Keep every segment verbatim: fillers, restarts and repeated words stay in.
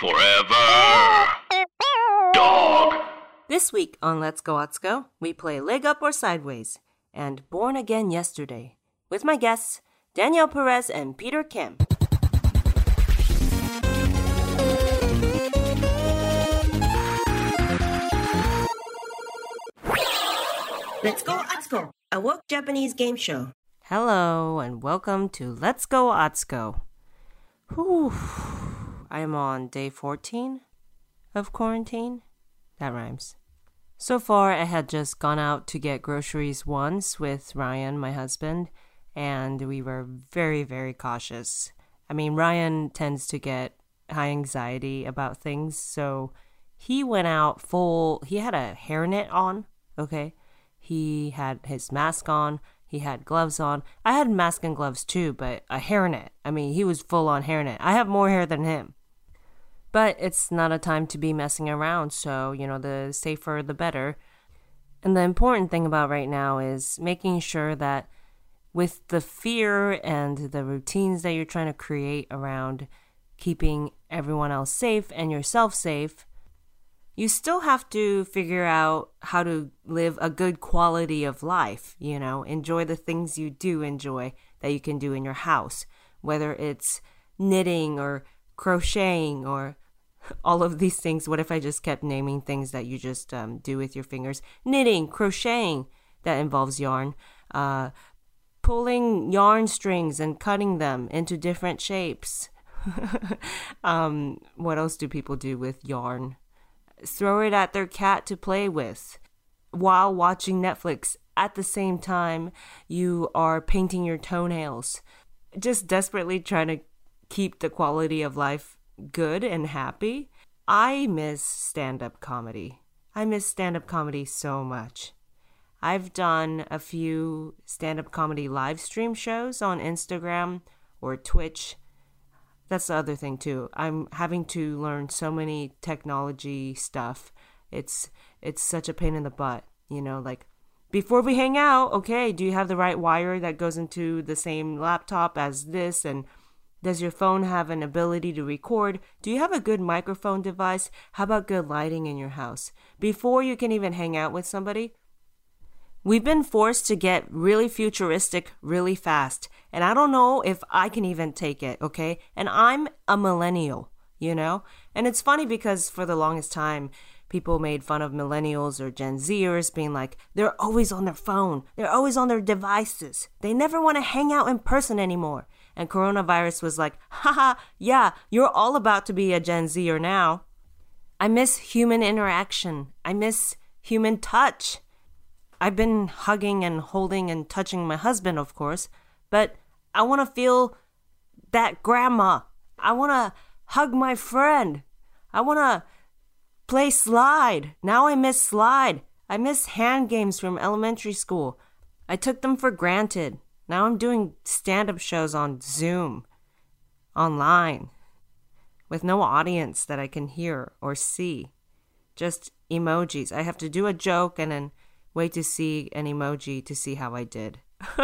Forever. Dog. This week on Let's Go Otsko, we play Leg Up or Sideways and Born Again Yesterday with my guests Danielle Perez and Peter Kim. Let's Go Otsko, a woke Japanese game show. Hello and welcome to Let's Go Otsko. Whew. I am on day fourteen of quarantine. That rhymes. So far, I had just gone out to get groceries once with Ryan, my husband, and we were very, very cautious. I mean, Ryan tends to get high anxiety about things, so he went out full, he had a hairnet on, okay? He had his mask on, he had gloves on. I had mask and gloves too, but a hairnet. I mean, he was full on hairnet. I have more hair than him. But it's not a time to be messing around, so, you know, the safer the better. And the important thing about right now is making sure that with the fear and the routines that you're trying to create around keeping everyone else safe and yourself safe, you still have to figure out how to live a good quality of life, you know, enjoy the things you do enjoy that you can do in your house, whether it's knitting or crocheting or all of these things. What if I just kept naming things that you just um, do with your fingers? Knitting, crocheting, that involves yarn, uh, pulling yarn strings and cutting them into different shapes. um, what else do people do with yarn? Throw it at their cat to play with. While watching Netflix, at the same time, you are painting your toenails. Just desperately trying to keep the quality of life good and happy. I miss stand-up comedy. I miss stand-up comedy so much. I've done a few stand-up comedy live stream shows on Instagram or Twitch. That's the other thing too. I'm having to learn so many technology stuff. It's it's such a pain in the butt, you know, like before we hang out, okay, do you have the right wire that goes into the same laptop as this? And does your phone have an ability to record? Do you have a good microphone device? How about good lighting in your house? Before you can even hang out with somebody, we've been forced to get really futuristic really fast. And I don't know if I can even take it, okay? And I'm a millennial, you know? And it's funny because for the longest time, people made fun of millennials or Gen Zers being like, they're always on their phone. They're always on their devices. They never want to hang out in person anymore. And coronavirus was like, haha, yeah, you're all about to be a Gen Zer now. I miss human interaction. I miss human touch. I've been hugging and holding and touching my husband, of course, but I want to feel that grandma. I want to hug my friend. I want to play slide. Now I miss slide. I miss hand games from elementary school. I took them for granted. Now I'm doing stand-up shows on Zoom, online, with no audience that I can hear or see. Just emojis. I have to do a joke and then wait to see an emoji to see how I did.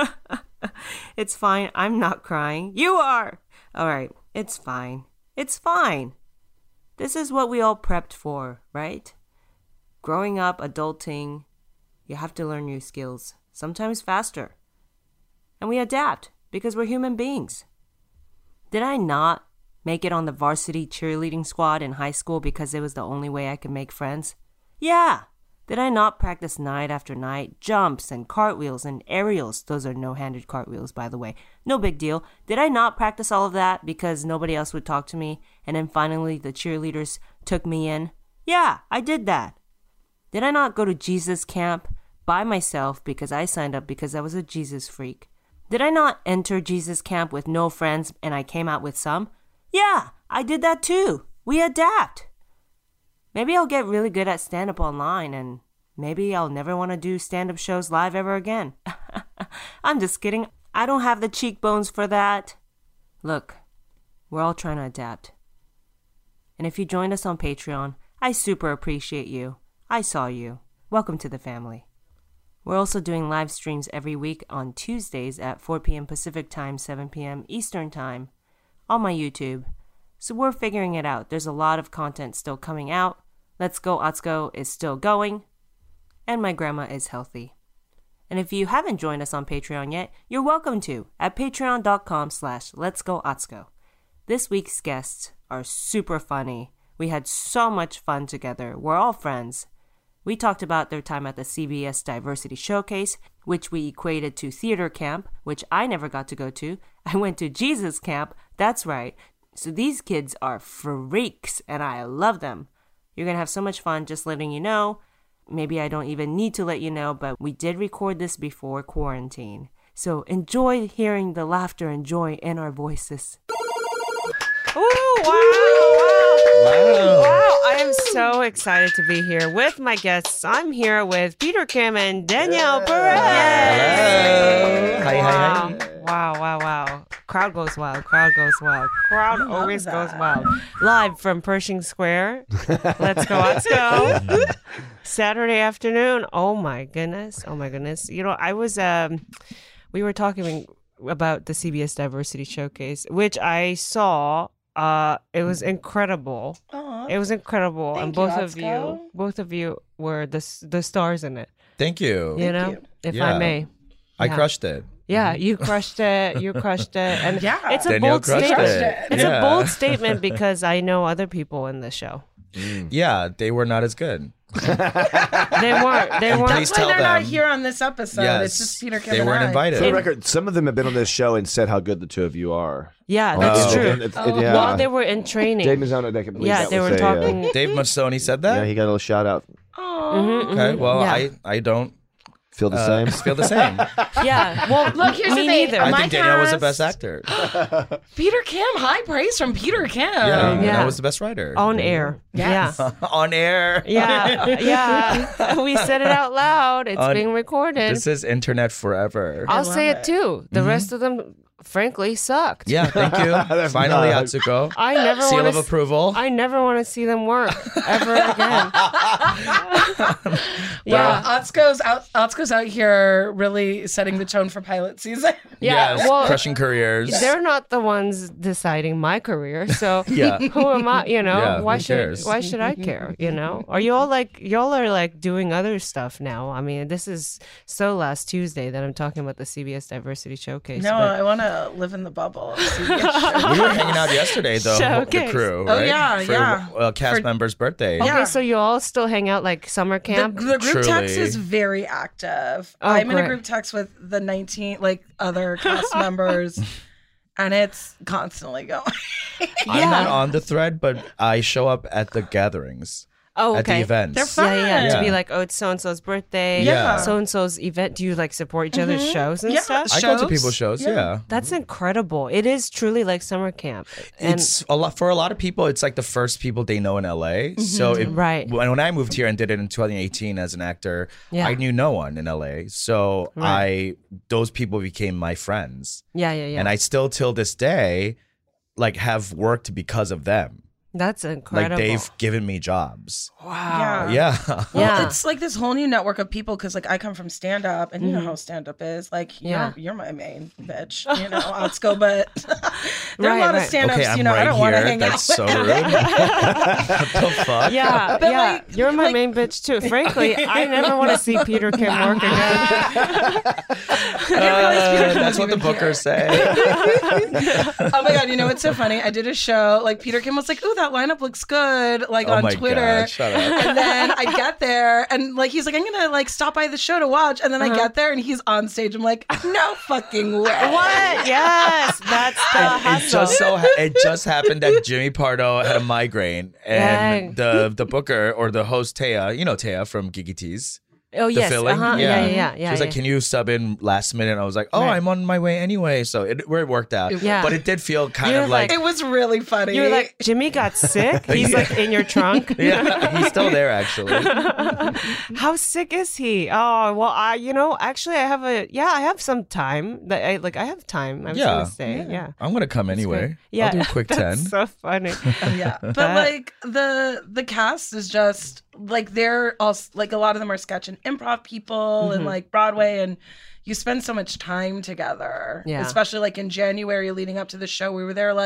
It's fine. I'm not crying. You are! All right. It's fine. It's fine. This is what we all prepped for, right? Growing up, adulting, you have to learn new skills, sometimes faster. And we adapt because we're human beings. Did I not make it on the varsity cheerleading squad in high school because it was the only way I could make friends? Yeah. Did I not practice night after night, jumps and cartwheels and aerials? Those are no-handed cartwheels, by the way. No big deal. Did I not practice all of that because nobody else would talk to me? And then finally the cheerleaders took me in? Yeah, I did that. Did I not go to Jesus camp by myself because I signed up because I was a Jesus freak? Did I not enter Jesus camp with no friends and I came out with some? Yeah, I did that too. We adapt. Maybe I'll get really good at stand-up online and maybe I'll never want to do stand-up shows live ever again. I'm just kidding. I don't have the cheekbones for that. Look, we're all trying to adapt. And if you joined us on Patreon, I super appreciate you. I saw you. Welcome to the family. We're also doing live streams every week on Tuesdays at four p.m. Pacific Time, seven p.m. Eastern Time on my YouTube. So we're figuring it out. There's a lot of content still coming out. Let's Go Atsuko is still going. And my grandma is healthy. And if you haven't joined us on Patreon yet, you're welcome to at patreon.com slash Let's Go Atsuko. This week's guests are super funny. We had so much fun together. We're all friends. We talked about their time at the C B S Diversity Showcase, which we equated to theater camp, which I never got to go to. I went to Jesus camp. That's right. So these kids are freaks, and I love them. You're going to have so much fun, just letting you know. Maybe I don't even need to let you know, but we did record this before quarantine. So enjoy hearing the laughter and joy in our voices. Oh, wow, wow. Wow. Wow. I am so excited to be here with my guests. I'm here with Peter Kim and Danielle yeah. Perez. Hello. Hi, wow. hi, hi. Wow, wow, wow. Crowd goes wild. Crowd goes wild. Crowd always that. goes wild. Live from Pershing Square. Let's go, let's go. Saturday afternoon. Oh, my goodness. Oh, my goodness. You know, I was, um, we were talking about the C B S Diversity Showcase, which I saw. Uh, it was incredible. Aww. It was incredible, Thank and both you, of you, both of you were the the stars in it. Thank you. You Thank know, you. if yeah. I may, I yeah. crushed it. Yeah, you crushed it. You crushed it, and yeah. it's a Danielle bold crushed statement. it. It's yeah. a bold statement because I know other people in the show. Mm. Yeah, they were not as good. They weren't. They weren't. That's why tell they're them. not here on this episode. Yes. It's just Peter Kim They and weren't I. invited. For the record, some of them have been on this show and said how good the two of you are. Yeah, that's Oh. true. And it's- it- Oh. yeah. While they were in training. Dave Mazzone, I can believe yeah, that they was were a, talking. Dave Masoni said Uh, that? yeah, he got a little shout out. Oh. Mhm, Okay, mhm. well, yeah. I, I don't Feel the uh, same? feel the same. Yeah. Well, Look, here's me the thing. neither. I My think Danielle was the cast- best actor. Peter Kim, high praise from Peter Kim. Yeah, Yeah. I was the best writer. On air. Yes. Yeah. On air. Yeah, yeah. We said it out loud. It's On- being recorded. This is internet forever. I'll love say it it. too. The rest of them, frankly, sucked. Yeah, thank you. Finally, not- Atsuko. I never Seal want of to. approval. I never want to see them work ever again. Yeah, yeah, Atsuko's out. Atsuko's out here really setting the tone for pilot season. yeah. Yes, Well, crushing careers. they're not the ones deciding my career, so Yeah. who am I? You know, Yeah, why who should cares? why should I care? You know, are you all like y'all are like doing other stuff now? I mean, this is so last Tuesday that I'm talking about the C B S Diversity Showcase. No, but- I want to live in the bubble. See, We were hanging out yesterday, though, Showcase. the crew, Oh, right? yeah, For yeah. a cast For- member's birthday. Yeah. Okay, so you all still hang out like summer The, camp? the group Truly. text is very active. Oh, I'm in great. a group text with the nineteen like other cast members, and it's constantly going. I'm not on the thread, but I show up at the gatherings, oh, at the okay. events. They're fun. Yeah, yeah, to Yeah. be like, oh, it's so and so's birthday. Yeah. So and so's event. Do you like support each other's shows and Yeah. stuff? I go to shows. people's shows, Yeah. yeah. That's incredible. It is truly like summer camp. And It's a lot for a lot of people. It's like the first people they know in L A. So it, Right. when, when I moved here and did it in twenty eighteen as an actor, Yeah. I knew no one in L A. So Right. I those people became my friends, yeah, yeah, yeah. and I still till this day, like have worked because of them. That's incredible. Like they've given me jobs. wow. Yeah. Well, Yeah. it's like this whole new network of people because, like, I come from stand up, and you know how stand up is. Like, Yeah. you're, you're my main bitch, you know, Atsuko, but there are Right, a lot right. of stand ups, Okay, I'm you know, right I don't want to here. hang That's out so with. rude. What the fuck? Yeah, But, yeah. like- You're my like- main bitch too. Frankly, I never want to see Peter Kim work again. I didn't realize Peter Uh, Kim that's was what the even here. bookers say. Oh my god, you know what's so funny? I did a show, like Peter Kim was like, "Ooh, that lineup looks good," like Oh on my Twitter. God, shut up. And then I get there, and like he's like, "I'm gonna like stop by the show to watch," and then Uh-huh. I get there, and he's on stage. I'm like, "No fucking way!" What? Yes, that's the It hustle. just so ha- it just happened that Jimmy Pardo had a migraine, Dang. and the the booker or the host Taya, you know Taya from Gigi Tees, oh the yes, filling, uh-huh. yeah, yeah, yeah, yeah. She was like, yeah. "Can you sub in last minute?" I was like, "Oh, Right. I'm on my way anyway." So it where it worked out, Yeah. but it did feel kind You're of like, like- It was really funny. You were like, Jimmy got sick. He's like in your trunk. yeah, he's still there actually. How sick is he? Oh well, I you know actually I have a yeah I have some time that I like I have time. I was Yeah. gonna say yeah. I'm gonna come anyway. Yeah, I'll do a quick ten. That's so funny. yeah, but That- like the the cast is just like they're all like a lot of them are sketch and improv people Mm-hmm. and like Broadway, and you spend so much time together. Yeah. Especially like in January leading up to the show, we were there like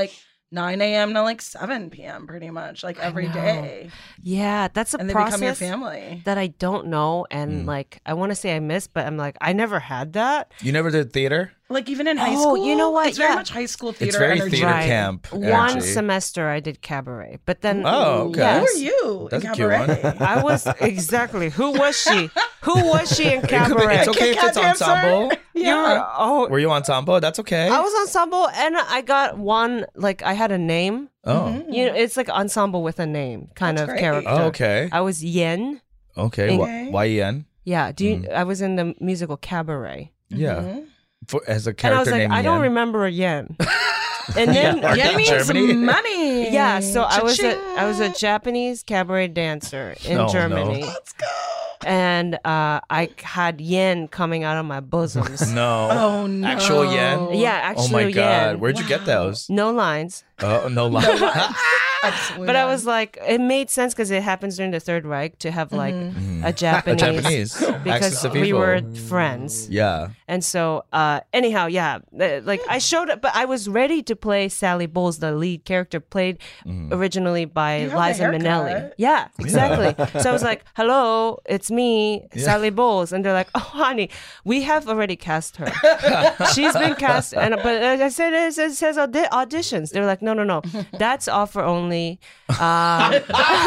nine a.m. to like seven p.m. pretty much, like every day. Yeah, that's a and they process become your family. that I don't know. And Mm. like, I want to say I missed, but I'm like, I never had that. You never did theater? Like even in high Oh, school, you know what? It's very Yeah. much high school theater It's very energy. theater Right. camp One energy. semester I did cabaret, but then Oh, okay. yes. Who are you That's in a cute cabaret? one. I was exactly. Who was she? Who was she in It could be- cabaret? it's okay if Kit it's Kat dancer? ensemble. You were- oh, Were you ensemble? That's okay. I was ensemble, and I got one. Like I had a name. Oh. You know, it's like ensemble with a name kind That's of great. character. Oh, okay. I was Yen. Okay. Okay. Wh- Y E N? Yeah. Do you? Mm. I was in the musical Cabaret, Yeah. Mhm. For, as a and I character was like, named I don't Yen. remember a Yen. And then Yeah. Yeah, in it means Germany? money. yeah, so I was a Cha-ching. I was a Japanese cabaret dancer in Oh, no. Germany, Let's go. and uh, I had yen coming out of my bosoms. No. Oh no. Actual yen? Yeah, Oh actually, my god. yen. Where'd you get those? No lines. Oh, no lie. Absolutely But I not. was like, it made sense because it happens during the Third Reich to have like a Japanese, Japanese. because Axis of we evil. were friends. Yeah. And so, uh, anyhow, yeah, uh, like I showed up, but I was ready to play Sally Bowles, the lead character, played Mm-hmm. originally by You have the Liza Minnelli. haircut. Yeah, exactly. So I was like, hello, it's me, Yeah. Sally Bowles. And they're like, oh, honey, we have already cast her. She's been cast. And But I said, it says, it says audi- auditions. They're like, no, no, no, that's offer only. Um,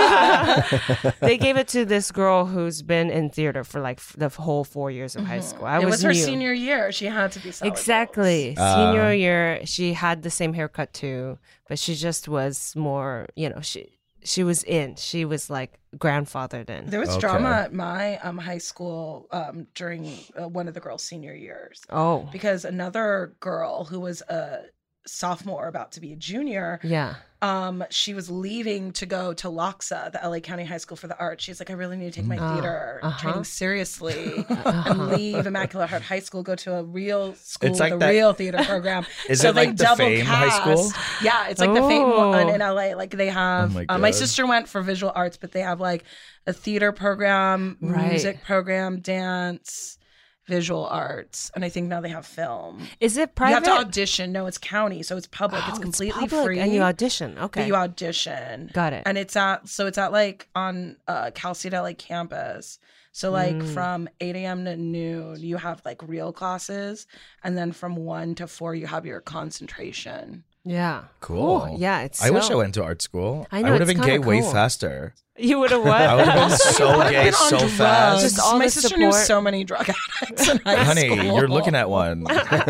they gave it to this girl who's been in theater for like f- the whole four years of high school. I it was, was her new. senior year. She had to be Sally Exactly. Uh, Senior year, she had the same haircut too, but she just was more, you know, she she was in. She was like grandfathered in. There was Okay. drama at my um, high school um, during uh, one of the girls' senior years Oh, because another girl who was a sophomore about to be a junior, yeah. um, she was leaving to go to LACHSA, the L A County High School for the Arts. She's like, I really need to take my Oh, theater uh-huh. training seriously and leave Immaculate Heart High School, go to a real school, It's like the that- real theater program. Is so it like they the double Fame High School? cast. Yeah, it's like the Fame Oh. one in L A. Like they have, Oh my uh, my God. sister went for visual arts, but they have like a theater program, Right. music program, dance, visual arts, and I think now they have film. Is it You private? have to audition. No, it's county, so it's public. Oh, it's completely public, free. and you audition. Okay, But you audition. got it. And it's at so it's at like on uh Cal State L A campus. So like Mm. from eight a.m. to noon, you have like real classes, and then from one to four, you have your concentration. yeah, Cool. Ooh, yeah, it's. I wish I so- went to art school. I know, would have it's been gay kinda way cool. faster. You would have what? I would have been so gay Been on so drugs. fast. Just all My the sister knew support. so many drug addicts in high Honey, school. you're looking at one.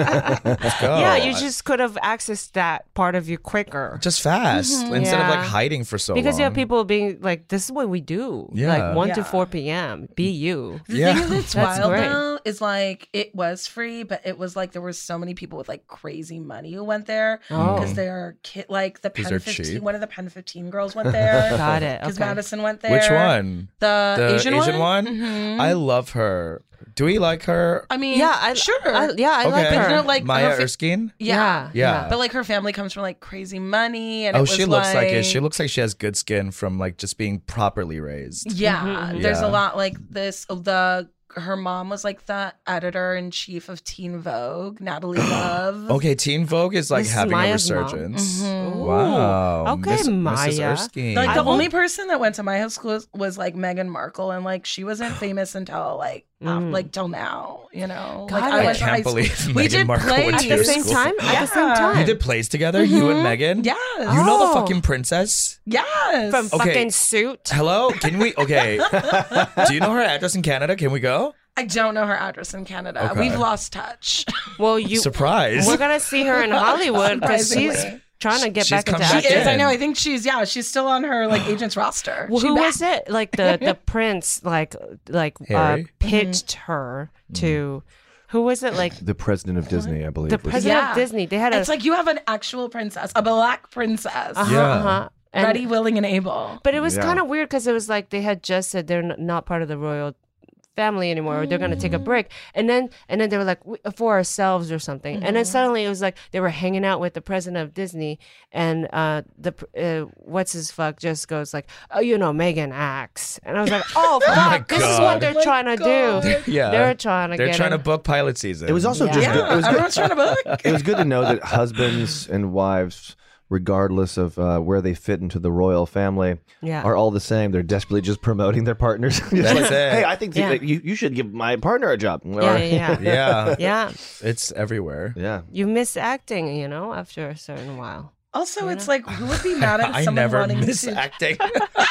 Let's go. Yeah, you just could have accessed that part of you quicker. just fast instead of like Yeah. hiding for so Because long. you have people being like, this is what we do. Yeah. Like one to Yeah. four p.m. Be you. The Yeah. thing that's, That's wild great. though is like it was free, but it was like there were so many people with like crazy money who went there Oh. because they're kid like the 'Cause Pen they're fifteen. cheap. One of the Pen fifteen girls went there. Got it. Because Okay. Madison went there. Which one? The, The Asian, Asian, one? Mhm. I love her. Do we like her? I mean, Yeah, I, sure. I- yeah, I like Okay. her. You know, like Maya her fa- Erskine? yeah. Yeah. But like her family comes from like crazy money, and Oh, it was she looks like, it. She like- looks like she has good skin from like just being properly raised. Yeah, Mhm. there's Yeah. a lot like this. The her mom was like the editor in chief of Teen Vogue, Natalie Love. Okay, Teen Vogue is like This is having Maya's a mom. resurgence. Mhm. Ooh. Wow. Okay, Miss, Maya. Missus Erskine. Like I the hope- only person that went to my high school was, was like Meghan Markle, and like she wasn't famous until like af- Mm. like till now, you know. Got like it. I went to high can't school- believe we Meghan did Markle plays went At to the your same school. time? At the same Yeah. time? You did plays together, you and Megan? Yes. You know the Oh. fucking princess? Yes. From Okay. fucking Suit. Hello? Can we? Okay. Do you know her address in Canada? Can we go? I don't know her address in Canada. Okay. We've lost touch. Well, you. Surprise. We're gonna see her in Hollywood because she's Surprisingly. trying to get She's back come into back She acting. is. I in. know. I think she's yeah. She's still on her like agent's roster. Well, She who back. was it? Like the the prince, like like uh, Harry? pitched her to. Who was it? Like The president of Disney, I believe. the was- president Yeah. of Disney. They had a. It's like you have an actual princess, a black princess, uh-huh, Yeah. uh-huh. And- ready, willing, and able. But it was Yeah. kind of weird because it was like they had just said they're n- not part of the royal family anymore, or they're going to take a break, and then and then they were like "We- for ourselves or something, and then suddenly it was like they were hanging out with the president of Disney, and uh, the pr- uh, what's his fuck just goes like, oh, you know, Megan acts, and I was like, oh fuck, this is God. what they're Oh my trying to God. do. Yeah. They're trying to They're get trying to him. book pilot season. It was also Yeah. just Yeah, good. It was good. everyone's trying to book. It was good to know that husbands and wives regardless of uh, where they fit into the royal family, Yeah. are all the same. They're desperately just promoting their partners. Just That's like, it. hey, I think Yeah. that you, you should give my partner a job. Yeah, yeah, yeah. Yeah. Yeah. It's everywhere. Yeah. You miss acting, you know, after a certain while. Also, it's like, who would be mad at I someone never wanting miss to... acting.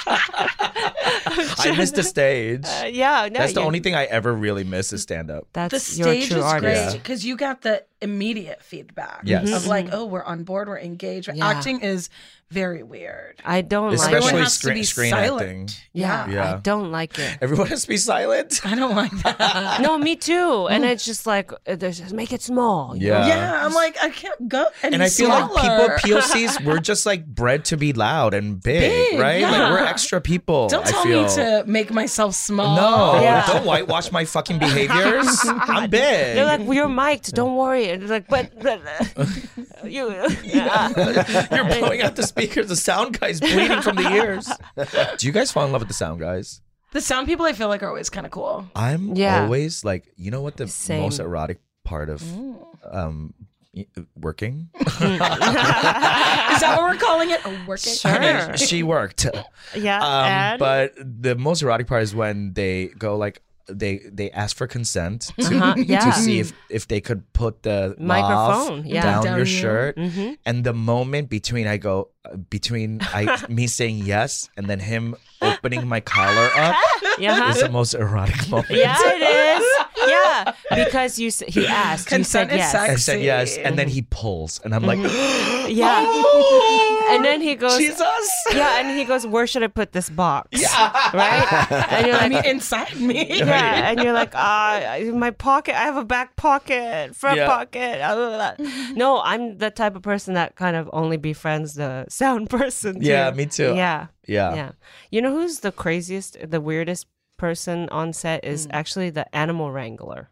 I miss the stage. Uh, yeah, no, That's the you- only thing I ever really miss is stand up. That's The your stage true is artist. great because you got the immediate feedback Yes. of like, oh, we're on board, we're engaged. Yeah. Acting is very weird. I don't like Everyone Especially it. has to screen, be screen silent. acting. Yeah, Yeah. I don't like it. Everyone has to be silent. I don't like that. No, me too. And it's just like, uh, there's just make it small. you know? Yeah. Yeah, I'm like, I can't go any And I feel smaller. like people, P O Cs, we're just like bred to be loud and big, Big, right? yeah. Like we're extra people. Don't I tell feel. me to make myself small. No, Yeah. don't whitewash my fucking behaviors. I'm big. They're like, well, you're mic'd. Don't worry. And it's like, but, but uh, you. Yeah. You're blowing out the speakers. The sound guy's bleeding from the ears. Do you guys fall in love with the sound guys? The sound people I feel like are always kind of cool. I'm Yeah. always like, you know what the Same. most erotic part of um y- working? Is that what we're calling it? A working? Sure. She worked. Yeah. Um, and but the most erotic part is when they go like they they ask for consent to, Uh-huh, yeah. to see if if they could put the Microphone, mouth yeah. down, Down your you. shirt, Mm-hmm. and the moment between I go uh, between I me saying yes and then him opening my collar up Yeah. is the most erotic moment. Yeah, it is. Yeah, because you s- he asked, Consent you is said yes. sex. I said yes, Sexy. and then he pulls, and I'm like, Yeah, and then he goes, Jesus. yeah, and he goes, where should I put this box? Yeah, right. And you're I like, mean, inside me. yeah, and you're like, ah, my pocket. I have a back pocket, front Yeah. pocket. blah, blah, blah. No, I'm the type of person that kind of only befriends the sound person. Too. Yeah, me too. Yeah, Yeah. yeah. You know who's the craziest, the weirdest person on set is actually the animal wrangler.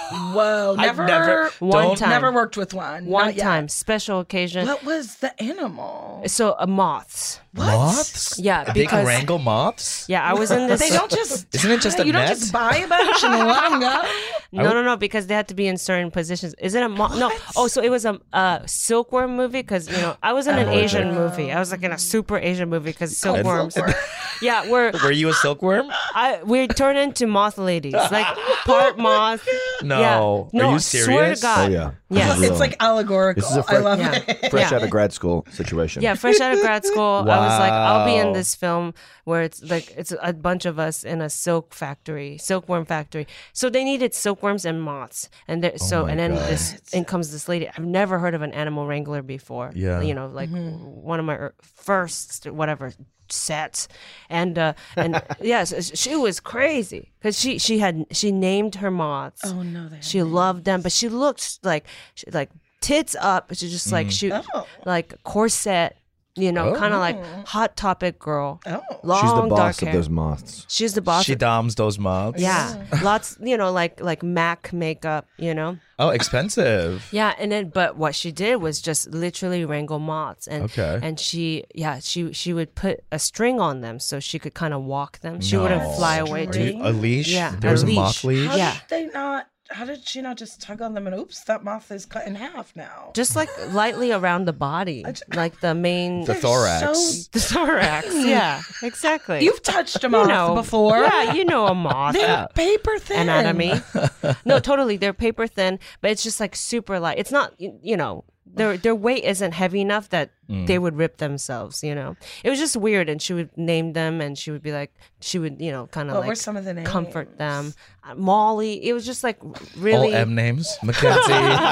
Whoa, I've never, never- One Don't- time, never worked with one. one Not yet. time, special occasion. What was the animal? So uh, moths. Moths? Yeah, they can because- wrangle moths. Yeah, I was in this. They don't just. Isn't it just a you don't net? just buy a bunch and let them go. No, no, no, because they had to be in certain positions. Is it a mo- no? Oh, so it was a, a silkworm movie because you know I was in an Asian movie. I was like in a super Asian movie because silkworms. Yeah, we're Were you a silkworm? I we turn into moth ladies, like part moth. No. Yeah. Are No, you Swear serious? to God. Oh, yeah. Yes. Real. It's like allegorical. This is a I fre- love Yeah. it. Fresh Yeah. out of grad school situation. Yeah, fresh out of grad school, I was like, I'll be in Wow. this film where it's like it's a bunch of us in a silk factory, silkworm factory. So they needed silkworms and moths, and there, so Oh my and then God. this in comes this lady. I've never heard of an animal wrangler before. Yeah. you know, like one of my er- first whatever sets, and uh, and yes, she was crazy because she she had she named her moths. Oh no, they. She loved them, but she looked like she, like tits up. She's just like she Oh. like corset, you know, Oh. kind of like Hot Topic girl. Oh. Long She's the dark boss hair. of those moths. She's the boss. She of- doms those moths. yeah, lots, you know, like like MAC makeup, you know. Oh, expensive. Yeah, and then but what she did was just literally wrangle moths, and Okay. and she yeah she she would put a string on them so she could kind of walk them. She No. wouldn't fly away. Are To, you- a leash? Yeah, There a was a leash. moth leash? How Yeah. did they not? How did she not just tug on them and oops, that moth is cut in half now? just like lightly around the body, like the main The thorax. So, the thorax. Yeah, exactly. you've touched a moth know, before. Yeah, you know a moth. They're paper thin. Anatomy. No, totally. They're paper thin, but it's just like super light. It's not, y- you know, their their weight isn't heavy enough that they would rip themselves, you know. It was just weird, and she would name them, and she would be like, she would, you know, kind of What like were some of the names? comfort them. Uh, Molly. It was just like really. All M names. Mackenzie.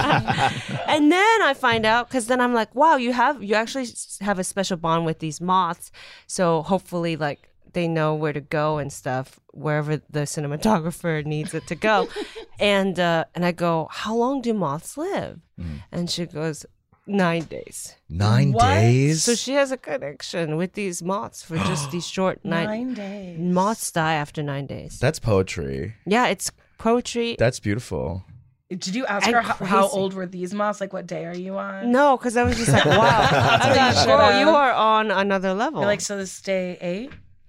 And then I find out because then I'm like, wow, you have you actually s- have a special bond with these moths. So hopefully, like they know where to go and stuff wherever the cinematographer needs it to go. and uh, and I go, how long do moths live? And she goes, nine days. Nine What? days. So she has a connection with these moths for just these short nine. Nine days. Moths die after nine days. That's poetry. Yeah, it's poetry. That's beautiful. Did you ask And her how, how crazy. old were these moths? Like, what day are you on? No, because I was just like, wow. I what you thought, should girl, have. you are on another level. You're like, so this day eight?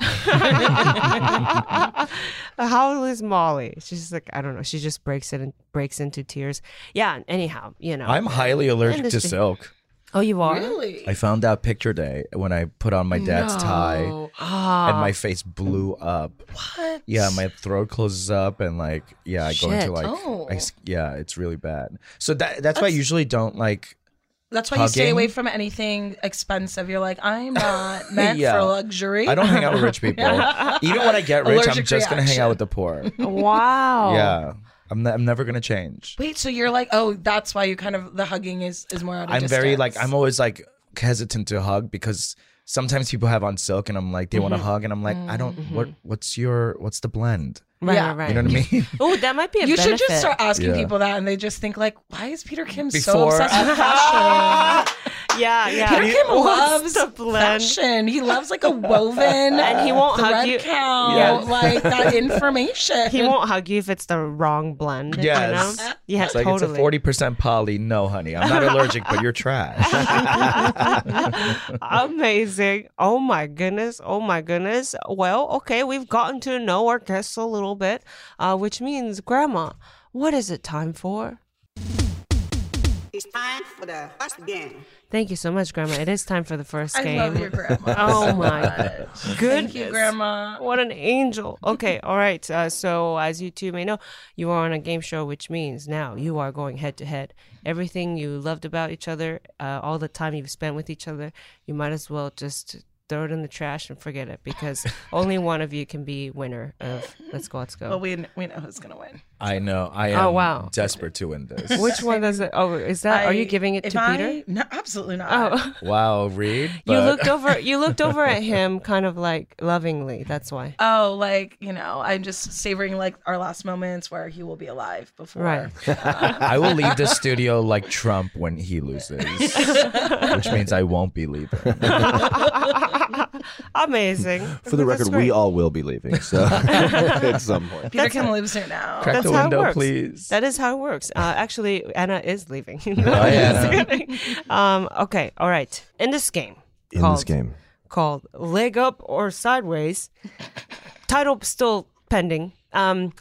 How old is Molly? She's like, I don't know. She just breaks it and breaks into tears. Yeah. Anyhow, you know. I'm highly allergic to Industry. silk. Oh, you are? Really? I found out picture day when I put on my dad's No. tie Ah. and my face blew up. What? Yeah, my throat closes up and like, yeah, I go Shit. into like, Oh. I s yeah, it's really bad. So that that's why I That's- usually don't like, That's why you stay Hugging? away from anything expensive. You're like, I'm not meant Yeah. for luxury. I don't hang out with rich people. Even when I get rich, I'm Allergic just going to hang reaction. out with the poor. Wow. Yeah. I'm, ne- I'm never going to change. Wait, so you're like, oh, that's why you kind of the hugging is is more out of I'm very distance. like, I'm always like hesitant to hug because sometimes people have on silk and I'm like, they want to hug. And I'm like, I don't, what, what's your, what's the blend? Right, Yeah. right, right. You know what I mean? Oh, that might be a You benefit. should just start asking Yeah. people that, and they just think like, why is Peter Kim so Before- obsessed with fashion? Yeah, yeah. Peter Kim What's loves the blend? fashion. He loves like a woven, And he won't hug thread you- count, Yeah. like that information. He won't hug you if it's the wrong blend. Yes. You know? Yeah, It's like totally. it's a forty percent poly. No, honey, I'm not allergic, but you're trash. Amazing. Oh my goodness. Oh my goodness. Well, okay, we've gotten to know our guests a little bit, uh, which means, Grandma, what is it time for? It's time for the first game. Thank you so much, Grandma. It is time for the first I game. love your grandma. Oh my Thank goodness. you, Grandma. What an angel. Okay, all right. Uh, so, as you two may know, you are on a game show, which means now you are going head to head. Everything you loved about each other, uh, all the time you've spent with each other, you might as well just throw it in the trash and forget it because only one of you can be winner of Let's Go, Let's Go. Well, we we know who's gonna win. I know. I am Oh, wow. desperate to win this. Which one does it? Oh, is that? Are you I- giving it if to I- Peter? No, absolutely not. Oh, Wow, Reed. you but- looked over. You looked over at him, kind of like lovingly. That's why. Oh, like, you know, I'm just savoring like our last moments where he will be alive before. Right. I will leave the studio like Trump when he loses, which means I won't be leaving. Amazing. For the That's record, great. we all will be leaving. So at some point. Peter Kim lives here now. Crack That's the how it window, works. please. That is how it works. Uh, actually, Anna is leaving. Oh, yeah. um, okay, all right. In this game, In called, this game. called Leg Up or Sideways, title still pending. Um,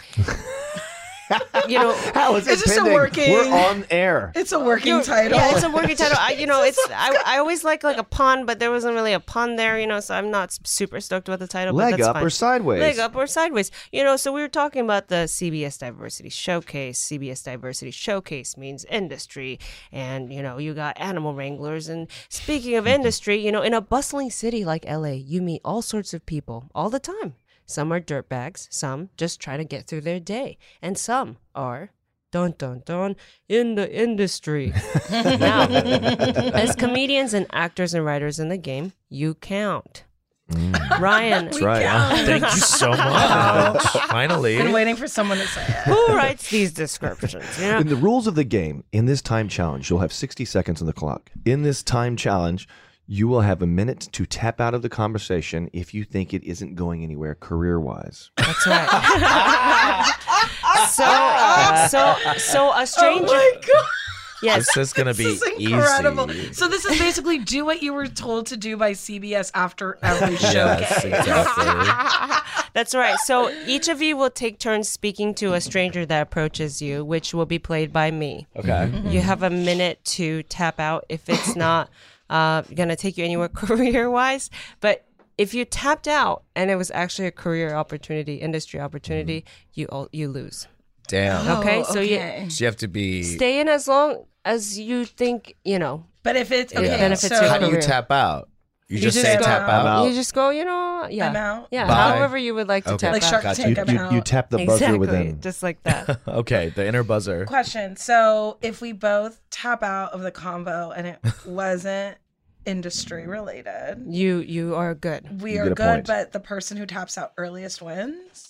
you know, How is It's just a working- We're on air. It's a working you- title. Yeah, it's a working title. I, you know, it's I, I always like like a pun, but there wasn't really a pun there. You know, so I'm not super stoked with the title. but Leg that's up fine. or sideways? Leg up or sideways. You know, so we were talking about the C B S Diversity Showcase. C B S Diversity Showcase means industry. And, you know, you got animal wranglers. And speaking of industry, you know, in a bustling city like L A, you meet all sorts of people all the time. Some are dirtbags, some just trying to get through their day, and some are dun dun dun in the industry. Now, as comedians and actors and writers in the game, you count. Ryan, That's right. Thank you so much. Finally. Been waiting for someone to say it. who writes these descriptions? You know? In the rules of the game, in this time challenge, you'll have sixty seconds on the clock. In this time challenge, you will have a minute to tap out of the conversation if you think it isn't going anywhere career-wise. That's right. so, uh, so, so a stranger. Oh my God. Yes. This is gonna be This is incredible. easy. So this is basically do what you were told to do by C B S after every showcase. Yes, exactly. That's right. So each of you will take turns speaking to a stranger that approaches you, which will be played by me. Okay. You have a minute to tap out if it's not uh, going to take you anywhere career-wise. But if you tapped out and it was actually a career opportunity, industry opportunity, you all, you lose. Damn. Okay, Oh, so you okay. So you have to be. stay in as long as you think, you know. But if it's okay, It benefits so your How do you career. tap out? You, You just, just say go- tap out. out. You just go, you know, yeah. I'm out. Yeah, Bye. however you would like to Okay. tap like out. Shark Gotcha. Tank, You, I'm you, out. you tap the buzzer Exactly, within. just like that. Okay, the inner buzzer. Question. So if we both tap out of the combo and it wasn't industry related, You you are good. we You are get a good, point. but the person who taps out earliest wins.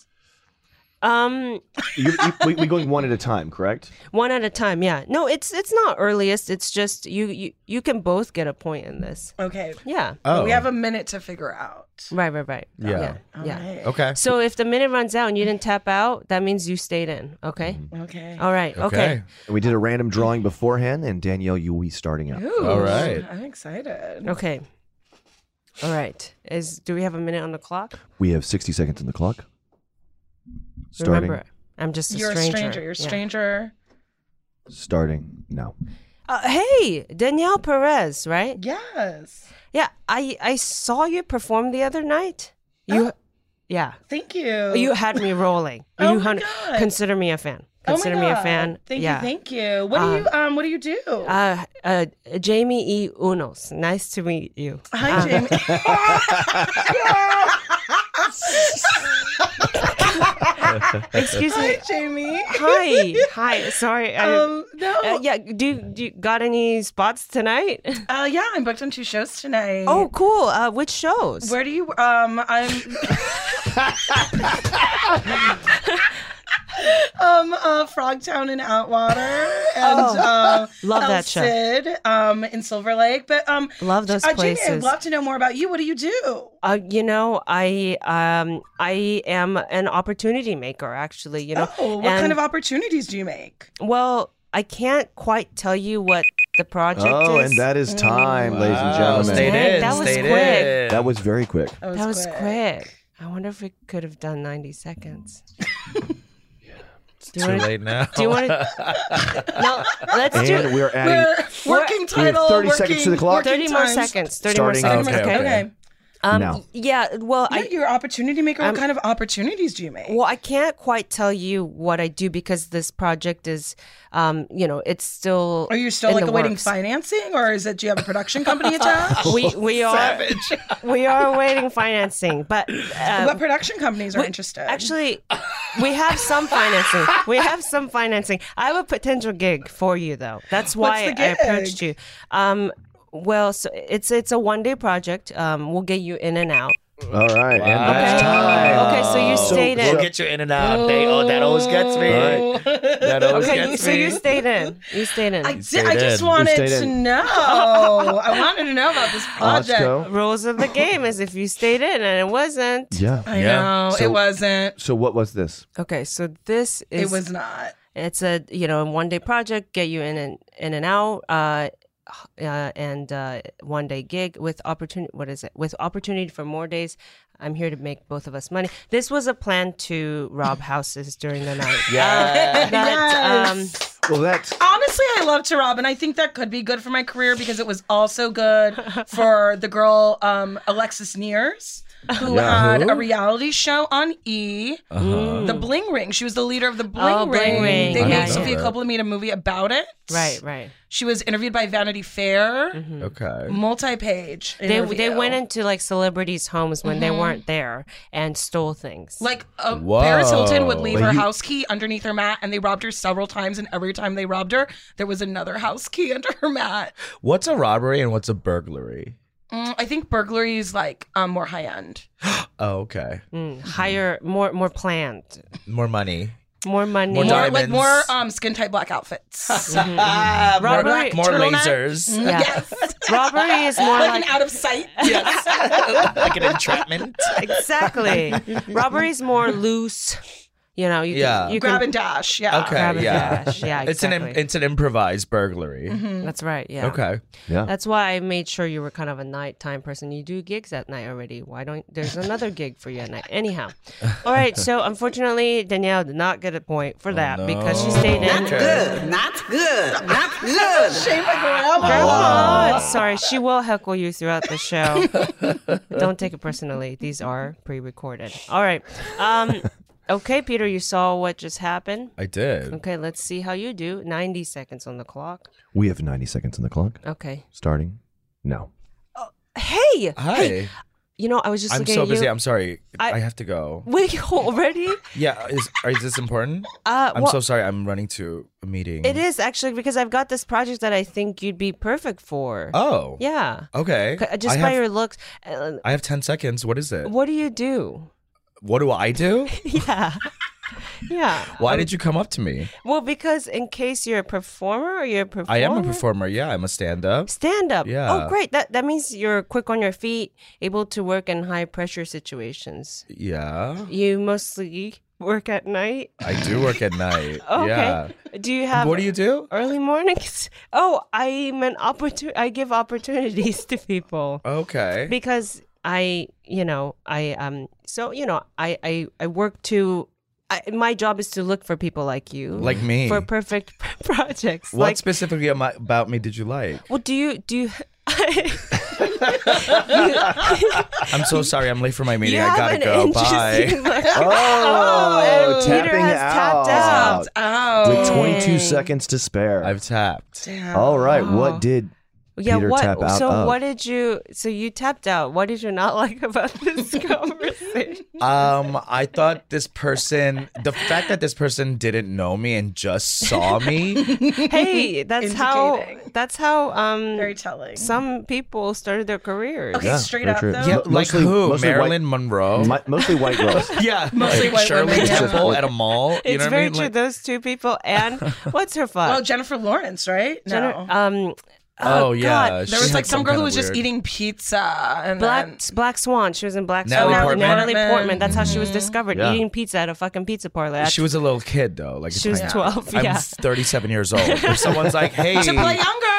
Um, You, you, we, we're going one at a time, correct? one at a time. Yeah. No, it's it's not earliest. It's just you you you can both get a point in this. Okay. Yeah. Oh. We have a minute to figure out. Right. Right. Right. Yeah. Yeah. All yeah. right. Okay. So if the minute runs out and you didn't tap out, that means you stayed in. Okay. Okay. All right. Okay. Okay. We did a random drawing beforehand, and Danielle, you will be starting out. Ooh, All right. I'm excited. Okay. All right. Is do we have a minute on the clock? We have sixty seconds on the clock. Starting. Remember, I'm just a You're stranger. a stranger. You're a Yeah. stranger. Starting now. Uh, hey, Danielle Perez, right? Yes. Yeah, I I saw you perform the other night. You, Oh. yeah. Thank you. You had me rolling. Oh you my hun- God. Consider me a fan. Oh my Consider me a God. fan. Thank yeah. you, thank you. What do Um, you um what do you do? Uh, uh, Jamie E. Unos. Nice to meet you. Hi, Um, Jamie. Excuse me. Hi, Jamie. Hi. Hi. Sorry. I, Um, no. uh, yeah. Do, do you got any spots tonight? Uh, yeah, I'm booked on two shows tonight. Oh, cool. Uh, which shows? Where do you um I'm um uh Frogtown in Outwater and Oh, uh love El that show. Cid, um in Silver Lake. But um Love those uh, Jamie, I'd places. love to know more about you. What do you do? Uh, you know, I um I am an opportunity maker. Actually, you know. Oh, what and- kind of opportunities do you make? Well, I can't quite tell you what the project Oh, is. and that is time, ladies and gentlemen. Stayed Hey, in. that was stayed quick. in. That was very quick. That That was quick. I wonder if we could have done ninety seconds. Do you Too wanna- late now. Do you want to? No, let's do And we're adding. We're working we have title. thirty working, seconds to the clock. working thirty more times. seconds. Thirty Starting- more seconds. Okay, Okay. okay. Okay. Um, Now. Yeah. Well, Yeah, I. you're an opportunity maker. I'm- what kind of opportunities do you make? Well, I can't quite tell you what I do because this project is, um, you know, it's still. Are you still in like the awaiting works. financing, or is it? Do you have a production company attached? We we are we are awaiting financing, but uh, What production companies are we- interested? Actually, we have some financing. We have some financing. I have a potential gig for you, though. That's why What's the I gig? approached you. Um, well, so it's it's a one day project. Um, we'll get you in and out. All right, and Wow. that's Okay. time. Okay, so you stayed in. We'll get you in and out. They, oh, that always gets me. That always Okay, gets so me. you stayed in. You stayed in. I, did, stayed I just in. wanted You stayed to in. know. I wanted to know about this project. Osco. Rules of the game is if you stayed in and it wasn't. Yeah. I Yeah. know So- it wasn't. So what was this? Okay, so this is It was not. It's a you know one day project, get you in and in and out, uh, uh, and uh, one day gig with opportunity. What is it? With opportunity for more days. I'm here to make both of us money. This was a plan to rob houses during the night. Yeah. That, um, Yes. Well, that's Honestly, I love to rob, and I think that could be good for my career because it was also good for the girl um, Alexis Nears, who Yeah. had Who? a reality show on E, Uh-huh. The Bling Ring. She was the leader of the Bling Oh, Bling Ring. Ring. They I made know Sophia that. Coppola made a movie about it. right, right. She was interviewed by Vanity Fair, Okay. multi-page. They interview. they went into like celebrities' homes when they weren't there and stole things. Like uh, Whoa. Paris Hilton would leave But her you- house key underneath her mat, and they robbed her several times. And every time they robbed her, there was another house key under her mat. What's a robbery and what's a burglary? Mm, I think burglary is like um, more high end. Oh, okay. Mm, higher, more more planned, More money. more money. More More like diamonds. more um, skin tight black outfits. Ah, more, Robbery- more turtleneck. lasers. Yeah. Yes, Robbery is more like, like an out of sight. Yes. Like an entrapment. exactly. Robbery is more loose. You know, you Yeah. can, you Grab can, and dash. Yeah. Okay, Grab and yeah. dash. Yeah, It's an im- exactly. it's an improvised burglary. That's right. Yeah. Okay. yeah. That's why I made sure you were kind of a nighttime person. You do gigs at night already. Why don't there's another gig for you at night? Anyhow. All right. So unfortunately, Danielle did not get a point for that no. because she stayed in. Not good. Not good. Not good. Shame my grandma. Grandma, sorry, she will heckle you throughout the show. Don't take it personally. These are pre-recorded. All right. Um, okay, Peter, you saw what just happened. I did. Okay, let's see how you do. ninety seconds on the clock. We have ninety seconds on the clock. Okay. Starting now. Hey, Hi. hey. You know, I was just I'm looking so at you. busy. I'm sorry. I, I- have to go. Wait, already? Yeah. Is, is this important? Uh, I'm well, so sorry. I'm running to a meeting. it is actually because I've got this project that I think you'd be perfect for. Oh. Yeah. Okay. C- Just I by have, your looks. Uh, I have ten seconds. What is it? what do you do? What do I do? Yeah. Yeah. Why did you come up to me? Well, because in case you're a performer or you're a performer. I am a performer. Yeah, I'm a stand-up. Stand up. Yeah. Oh, great. That that means you're quick on your feet, able to work in high pressure situations. Yeah. You mostly work at night. I do work at night. Okay. Yeah. Do you have What do you do? early mornings? Oh, I'm an opportunity. I give opportunities to people Okay. because I, you know, I um. So you know, I I I work to I, my job is to look for people like you, Like me. for perfect projects. What like, specifically am I, about me did you like? well, do you do you? I'm so sorry. I'm late for my meeting. you I have gotta an go. Bye. interesting look. Oh, and Peter tapping has out. tapped out. Oh. With twenty-two Dang. seconds to spare. I've tapped. Damn. All right. Oh. What did Yeah, Peter what? tap out so of? what did you? So you tapped out. What did you not like about this conversation? Um, I thought this person, the fact that this person didn't know me and just saw me. Hey, that's how. Indicating. That's how. Um, Very telling. some people started their careers. Okay, Yeah, straight very up true. though. Yeah, Mo- like mostly- who? mostly Marilyn white- Monroe. mi- mostly white girls? yeah, Mostly like white Shirley women, yeah. Temple at a mall. You It's know what very I mean? true. Like, Those two people and what's her fuck? Well, Jennifer Lawrence, right? No. Jenner- um, oh yeah, God. she there was had like some girl kind who of was just weird- eating pizza and Black then Black Swan. She was in Black Natalie Swan. Portman. Natalie Portman. Portman. That's how she was discovered, Yeah. eating pizza at a fucking pizza parlor. She was a little kid though. Like She was tiny. twelve. I'm Yeah. thirty-seven years old. If someone's like, "Hey," to play younger.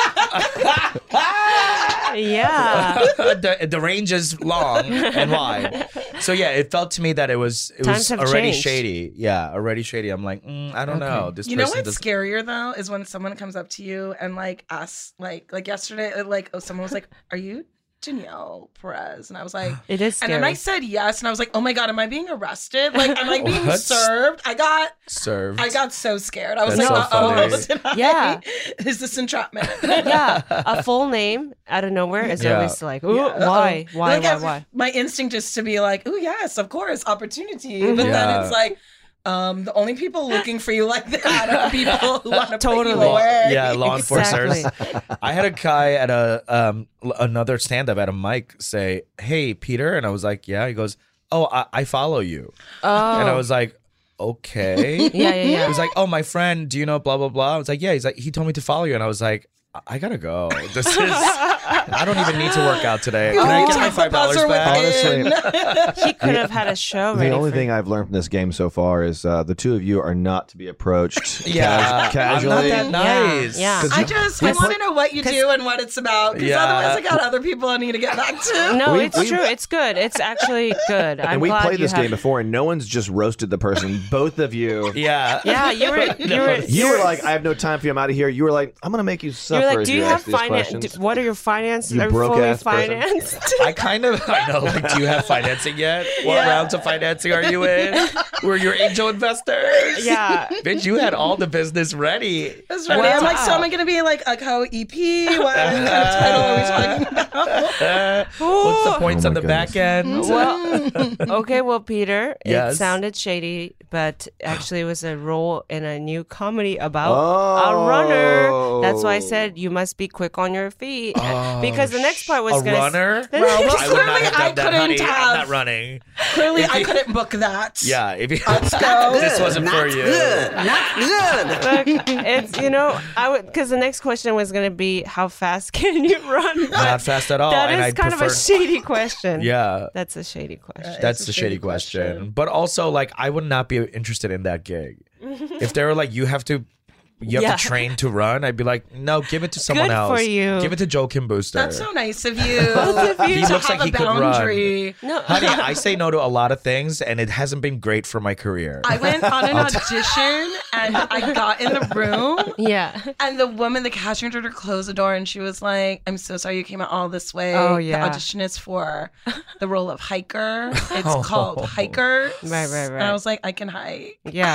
Yeah. the, the range is long and wide. So yeah, it felt to me that it was it Times was have already changed. shady. Yeah, already shady. I'm like, mm, I don't know. This You know person what's does- scarier though is when someone comes up to you and like asks, like like yesterday, like oh, someone was like, "Are you Danielle Perez?" And I was like, It is and then I scary. said yes, and I was like, "Oh my god, am I being arrested? Like, am I being What? served?" I got, served. I got so scared. I was That's like, so "Uh oh, funny. Yeah. is this entrapment?" Yeah, a full name out of nowhere is Yeah. always like, ooh, Yeah, why, uh-oh. why, Like, why, I- why? My instinct is to be like, "Oh yes, of course, opportunity," Mm-hmm. but then Yeah. it's like. Um, the only people looking for you like that are people who want to put you Totally. away. Yeah, law enforcers. Exactly. I had a guy at a um l- another stand up at a mic say, "Hey, Peter," and I was like, "Yeah." He goes, "Oh, I, I follow you," Oh, and I was like, "Okay." yeah, yeah, He yeah. was like, "Oh, my friend, do you know blah blah blah?" I was like, "Yeah." He's like, "He told me to follow you," and I was like, "I, I gotta go. This is. I don't even need to work out today. Can I get my five dollars back?" Honestly, He could have had a show the ready only for thing I've learned from this game so far is uh, the two of you are not to be approached Yeah, cas- casually. I'm not that nice. Yeah, yeah. 'Cause I you- just I want to know what you do and what it's about because Yeah. otherwise I got other people I need to get back to. No, We- it's we- true. It's good. It's actually good. I'm and we glad played you this have... game before, and no one's just roasted the person. Both of you. Yeah. Yeah, you were. You were. You were like, I have no time for you. I'm out of here. You were like, I'm gonna make you suffer. You're like, as do you you have ask these finance? questions." What are your finances? You Are fully broke-ass person. financed? I kind of, I know, like, do you have financing yet? What rounds of financing are you in? Were your angel investors? Yeah. Bitch, you had all the business ready. That's right. I'm like, so Wow. am I going to be like a co-E P? What kind of title are we talking about? Uh, what's the points Oh on my the back end? Well, okay. Well, Peter, it Yes. sounded shady, but actually, it was a role in a new comedy about Oh. a runner. That's why I said you must be quick on your feet because the next part was a gonna. runner? The Well, next- I would not Clearly, have done I that, couldn't honey. have- I'm not running. Clearly, If I you- couldn't book that. Yeah, if you, Let's go. this wasn't for you. Good, not good. Look, it's you know I would because the next question was gonna be how fast can you run? But Not fast at all. that and is I kind prefer, of a shady question. Yeah. That's a shady question. That's a the shady shady question. question. But also, like, I would not be interested in that gig. If they were like, you have to, you have Yeah. to train to run, I'd be like, no, give it to someone Good else. for you. Give it to Joakim Booster. That's so nice of you. Both of you. He to looks have like he a could run. boundary. No, Honey, I say no to a lot of things, and it hasn't been great for my career. I went on an audition and I got in the room. yeah. And the woman, the cashier, told her to close the door, and she was like, "I'm so sorry you came out all this way. Oh, yeah. The audition is for the role of hiker. It's Oh. called Hikers." Right, right, right. And I was like, "I can hike."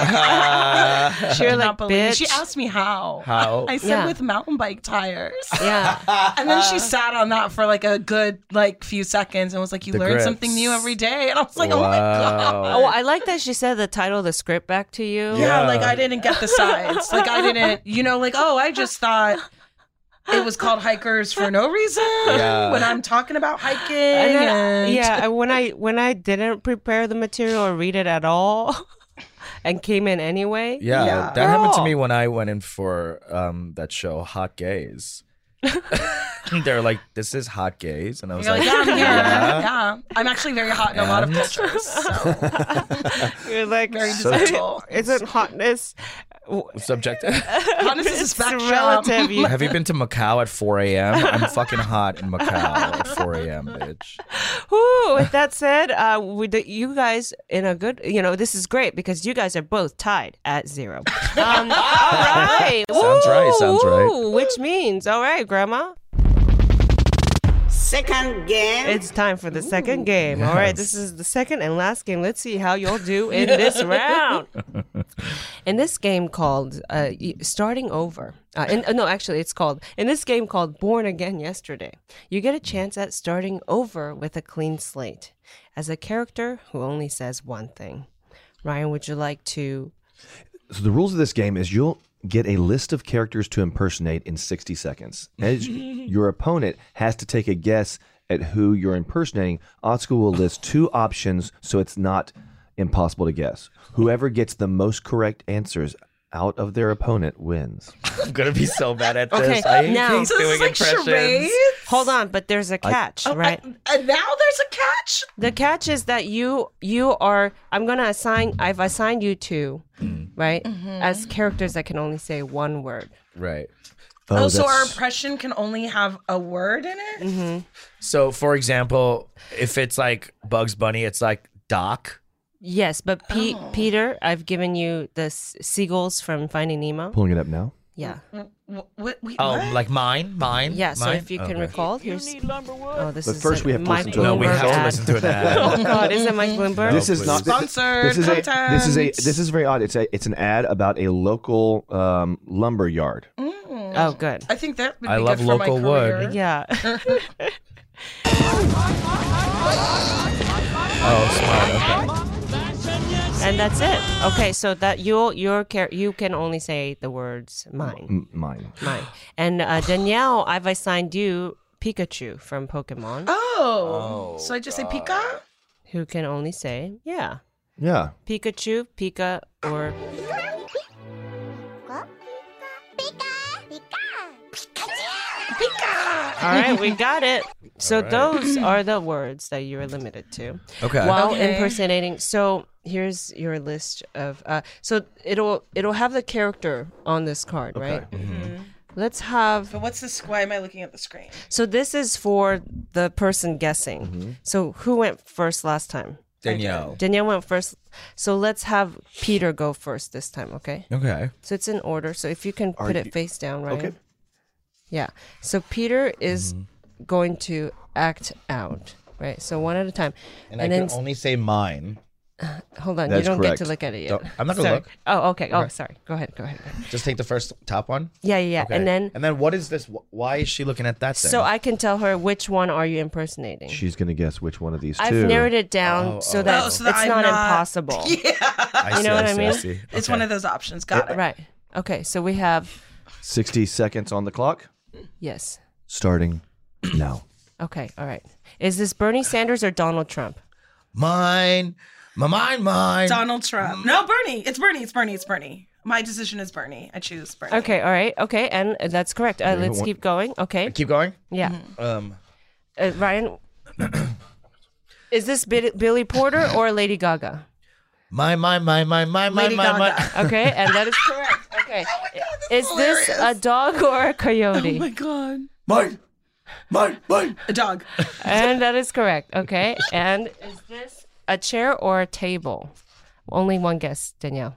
Yeah. Uh, She was Did like, not believe- bitch. She asked me how. How? I said Yeah. with mountain bike tires. Yeah. And then she sat on that for like a good like few seconds and was like, "You The learn grips. something new every day." And I was like, "Oh my Wow. god." Oh, I like that she said the title of the script back to you. Yeah, Yeah. like I didn't get the sides. Like I didn't, you know, like, oh, I just thought it was called Hikers for no reason Yeah. when I'm talking about hiking. And then, and- yeah, and when I when I didn't prepare the material or read it at all, and came in anyway. Yeah, Yeah. that happened to Girl. me when I went in for um, that show, Hot Gays. They're like, this is Hot Gays. And I was You're like, like, yeah, I'm here. yeah. Yeah. I'm actually very hot in a lot of And- cultures. So You're like very So- desirable. Isn't hotness Subjective. Hotness is a It's spectrum. relative. You- Have you been to Macau at four a.m.? I'm fucking hot in Macau at four a.m., bitch. Whew, with that said, uh, with the, you guys in a good, you know, this is great because you guys are both tied at zero. Um, all right. Sounds right, sounds right. Woo, which means, all right, Grandma, Second game. it's time for the second game. All right, Yes. this is the second and last game. Let's see how you'll do in this round. In this game called uh, y- Starting Over. Uh, in, uh, no, actually, it's called, in this game called Born Again Yesterday, you get a chance at starting over with a clean slate as a character who only says one thing. Ryan, would you like to? So the rules of this game is you'll get a list of characters to impersonate in sixty seconds. As your opponent has to take a guess at who you're impersonating, Atsuko will list two options so it's not impossible to guess. Whoever gets the most correct answers out of their opponent wins. I'm gonna be so bad at Okay, this. I now- hate So doing this is like impressions. charades? Hold on, but there's a catch, right? And, and now there's a catch? The catch is that you you are I'm gonna assign I've assigned you two, right? As characters that can only say one word. Right. Oh, so our that's- impression can only have a word in it? So, for example, if it's like Bugs Bunny, it's like Doc. Yes, but Pe- Peter, I've given you the s- seagulls from Finding Nemo. Pulling it up now. Yeah, What, what, wait, Oh, what? like mine, mine. yeah. So mine? if you can Okay. recall, here's. Oh, this But is first a we have to Mike listen to a No, we Bloomberg have to ad. listen to an ad. Oh God, is it Mike Bloomberg? This is please. not Sponsored This is a content. this is a this is very odd. It's a it's an ad about a local um, lumber yard. Oh, good. I think that would be I love good for local my wood. career. Yeah. Oh, smart. Okay. And that's it. Okay, so that you your char- you can only say the words mine, M- mine. mine. And uh, Danielle, I've assigned you Pikachu from Pokemon, Oh. So I just say Pika? who can only say yeah, Yeah. Pikachu, Pika, or all right, we got it. So those are the words that you are limited to. Okay. While Okay. impersonating. So here's your list of. Uh, so it'll it'll have the character on this card, right? Mm-hmm. Let's have. But what's this? Why am I looking at the screen? So this is for the person guessing. So who went first last time? Danielle. Danielle went first. So let's have Peter go first this time, okay? Okay. So it's in order. So if you can Are put you- it face down, right? Okay. Yeah. So Peter is Mm-hmm. going to act out, right? So one at a time. And, I can only say mine. Hold on, That's you don't correct. get to look at it yet. Don't- I'm not gonna Sorry. look. Oh, okay. Oh, sorry. Go ahead. Go ahead. Go ahead. Just take the first top one. Yeah, yeah, yeah. Okay. And then, and then what is this? Wh- Why is she looking at that thing? so I can tell her which one are you impersonating. She's gonna guess which one of these I've two. narrowed it down Oh, so oh. that Oh, so that it's I'm not, not- impossible. I you see, know what I see, mean? see. It's Okay. one of those options. Got it. Right. Okay. So we have Sixty seconds on the clock. yes. Starting now. Okay. All right. Is this Bernie Sanders or Donald Trump? Mine. My mine, mine. Donald Trump. No, Bernie. It's Bernie. It's Bernie. It's Bernie. My decision is Bernie. I choose Bernie. Okay. All right. Okay. And that's correct. Uh, let's one- keep going. Okay. Keep going. Yeah. Um. Uh, Ryan, is this Bi- Billy Porter or Lady Gaga? My, my, my, my, my, my, Lady my, my. Gaga. Okay, and that is correct. Okay, is this a dog or a coyote? Oh my god. Mine. Mine, mine. A dog. And that is correct. Okay, and is this a chair or a table? Only one guess, Danielle.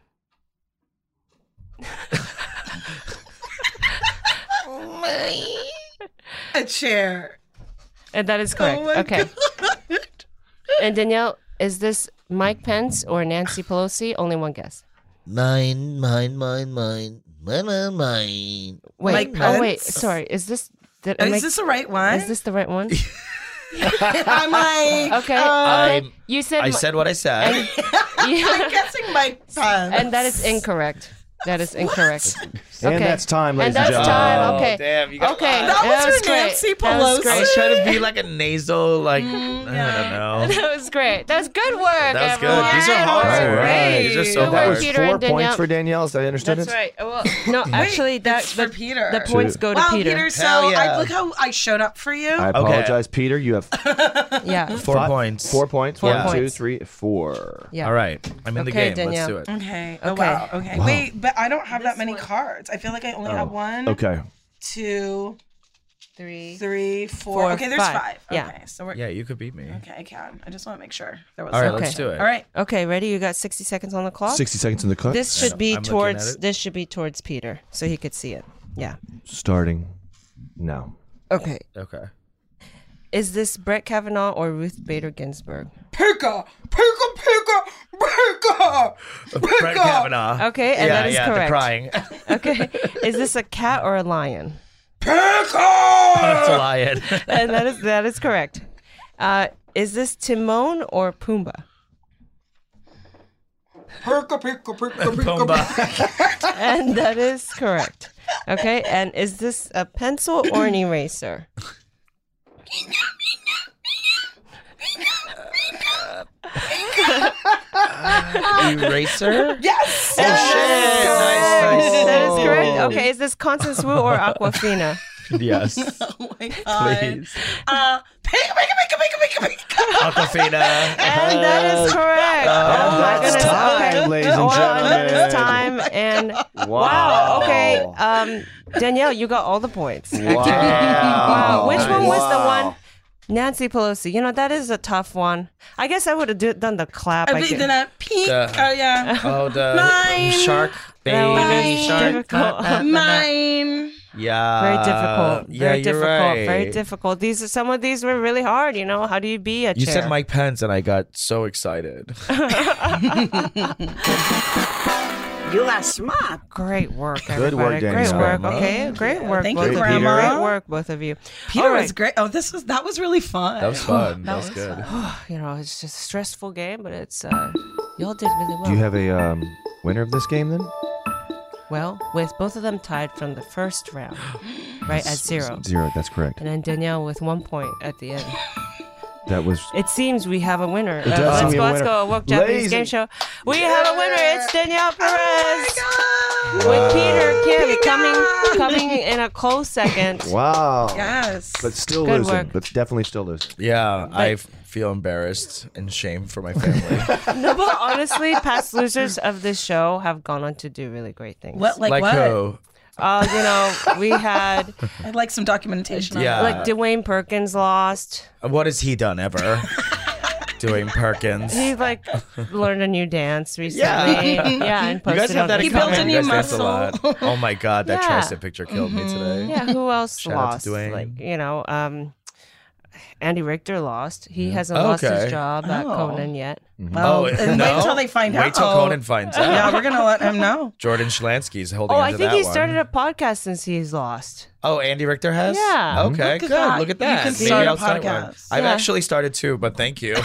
A chair. And that is correct. Oh my Okay. And Danielle, is this Mike Pence or Nancy Pelosi? Only one guess. Mine, mine, mine, mine. Mine, mine, mine. Wait. Mike Oh wait. Pence? Sorry. Is this? Did, am Is I- this the right one? Is this the right one? I'm like, Okay. I'm, You said. I Mi- said what I said. Yeah. I'm guessing Mike Pence. And that is incorrect. That is incorrect. And Okay. that's time, ladies And and, that's gentlemen. time. Oh, Okay. damn, you got Okay. a lot. That was your great. Nancy That was Pelosi. great. I was trying to be like a nasal, like, I don't know. That was great. That was good work. That was good. everyone. These are Yeah, hard. that was All right. great. These are so Good That work, was hard. Peter four and Danielle. points for Danielle. Is that understood? That's right. Well, no, Wait, actually, that it's for the, Peter. the points go to Wow, Peter. Peter, so Hell yeah. I, look how I showed up for you. I apologize, Peter. You have Yeah. Four five- points. Four points. Four One, two, points. three, four. Yeah. All right. I'm in the Okay, game. Danielle. Let's do it. Okay. Oh, Okay. wow. Okay. Wow. Wait, but I don't have that many cards. I feel like I only have one, Okay. two, Three. three, four. Four, Okay, there's five. five. Yeah. Okay, so we're Yeah, you could beat me. okay. I can. I just want to make sure there was. All right, Okay. let's do it. All right. Okay, ready? You got sixty seconds on the clock. Sixty seconds in the cut. This should be I'm looking towards. at it. This should be towards Peter, so he could see it. Yeah. Starting now. Okay. Okay. Is this Brett Kavanaugh or Ruth Bader Ginsburg? Pika, pika, pika, pika. Brett Kavanaugh. Okay, and yeah, that is yeah, correct. the crying. Okay. Is this a cat or a lion? That's a lion. And that is that is correct. Uh, is this Timon or Pumbaa? Pika, pika, pika, pika. Pumbaa. And that is correct. Okay, and is this a pencil or an eraser? Eraser? Yes. Oh, shit. Nice, nice. That is correct. Okay, is this Constance Wu or Aquafina? Yes. Oh my god. Please. Uh, pika, pika, pika, pika, pika, pika. Aquafina. And that is correct. Oh, my that's goodness. time, okay. ladies and Wow, and that gentlemen. is time. And Wow. wow. Okay. Um, Danielle, you got all the points. Wow. Wow. Which one was the Wow. one? Nancy Pelosi. You know, that is a tough one. I guess I would have do, done the clap. I I mean, guess. then a peek. The- Oh yeah. Oh, the Mine. shark baby That was shark. difficult. Mine. Yeah. Very difficult. Yeah, Very you're difficult. right. Very difficult. These are some of these were really hard. You know, how do you be a You chair? said Mike Pence, and I got so excited. You are smart. Great work, Good work, everybody. Great Danielle. work. Okay, great work. Thank both you, of Grandma. Great work, both of you. Peter All right. was great. Oh, this was that was really fun. That was fun. That that was, was good. You know, it's just a stressful game, but it's uh, y'all did really well. Do you have a um, winner of this game then? well, with both of them tied from the first round, right at zero, Zero. That's correct. and then Danielle with one point at the end. That was. It seems we have a winner. does Uh, seem let's we go, have a let's winner. go. Woke Japanese Ladies Game and- Show. We have a winner. It's Danielle Perez. Oh With Peter Kim coming coming in a close second. Wow. Yes. But still Good losing. work. But definitely still losing. Yeah, I f- feel embarrassed and shame for my family. No, but honestly, past losers of this show have gone on to do really great things. What like, like what? who? Uh, you know, we had I'd like some documentation. on Yeah. that. like Dwayne Perkins lost. What has he done ever? Doing Perkins. He like learned a new dance recently. Yeah. Yeah, and You posted guys have on that his in He built common. a You new guys dance a muscle. lot. Oh my god, that Yeah. tricep picture killed me today. Yeah, who else Shout out lost? to Dwayne. Like, you know, um Andy Richter lost. He hasn't Oh, lost okay. his job at Oh. Conan yet. Well, Oh, and no? wait until they find out. Wait till Conan finds out. Yeah, we're gonna let him know. Jordan Schlansky's holding Oh, on I to think that he one. started a podcast since he's lost. Oh, Andy Richter has? Yeah. Okay, Look at good. that. Look at You that. can Maybe start a I'll start one. podcast. I've Yeah. actually started two, but thank you.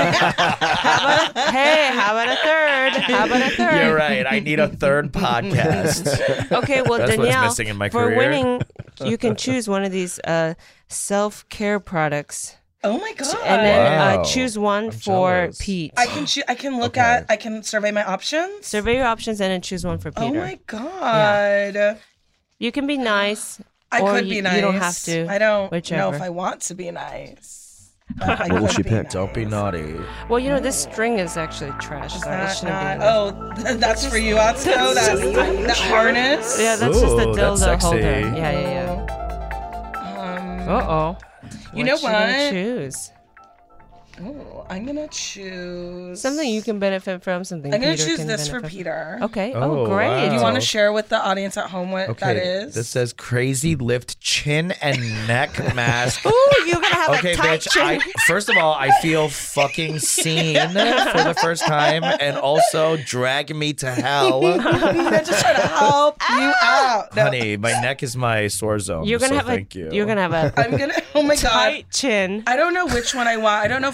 Hey, how about a third? How about a third? You're right. I need a third podcast. Okay, well, That's what's Danielle, missing in my for career. winning, you can choose one of these uh, self-care products, Oh my god. and then Wow. uh, choose one I'm for jealous. Pete. I can choo- I can look Okay. at I can survey my options. Survey your options and then choose one for Peter. Oh my god. You can be nice. I or could you, be nice. You don't have to. I don't Whichever. know if I want to be nice. But I What will could she be pick? nice. Don't be naughty. Well, you know, this string is actually trash. So it Not- shouldn't not- be. oh, that's for you, Atsuko. That's the harness. Yeah, that's just a Ooh, that's dildo sexy. holder. Yeah, yeah, Um, yeah. Uh oh. You know gonna what? choose oh, I'm gonna choose something you can benefit from. Something I'm gonna Peter choose can this for benefit Peter. from. Okay. Oh, Oh, great. wow. Do you want Oh. to share with the audience at home what Okay, that is? this says crazy lift chin and neck mask. Ooh, you're gonna have Okay, a tight bitch. chin. I, first of all, I feel fucking seen for the first time, and also drag me to hell, Peter, just trying to help you out. No, honey. My neck is my sore zone. You're gonna so have thank a. you. You're gonna have a I'm gonna. Oh my god. tight chin. I don't know which one I want. I don't know if I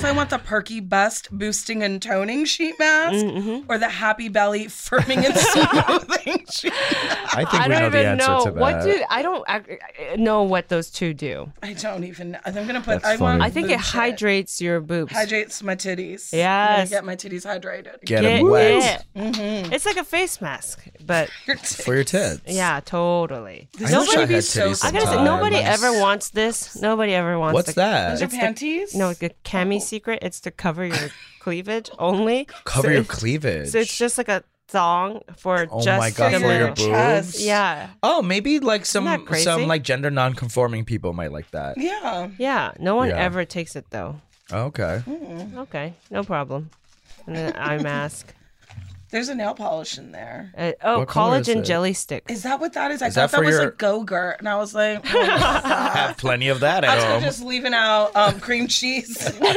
I want the Perky Bust boosting and toning sheet mask Mm-hmm. or the Happy Belly firming and smoothing sheet mask? I think I we don't know the even answer know to that. what do I don't ac- know what those two do. I don't even know. I'm going to put, That's I funny. want I think it boob shit. hydrates your boobs. Hydrates my titties. Yes. I'm gonna get my titties hydrated. Get Get them wet it. It's like a face mask, but Your titties. for your tits. yeah, totally. I wish Nobody I had be titties so- I gotta say, sometimes. nobody ever wants this. Nobody ever wants. What's the, that? Those are It's the- panties? No, the cami secret. It's to cover your cleavage only. Cover So your it- cleavage. So it's just like a thong for Oh just my God, the for your boobs. boobs? Yeah, Oh, maybe like that some crazy? some like gender non-conforming people might like that. Yeah. yeah. No one Yeah. ever takes it though. Okay. Okay, no problem. And then eye mask. There's a nail polish in there. Uh, oh, What color is collagen it? jelly sticks. Is that what that is? I Is thought that that, for was your- like Go-Gurt. And I was like, oh my God. Have plenty of that I at was home. just leaving out um, cream cheese.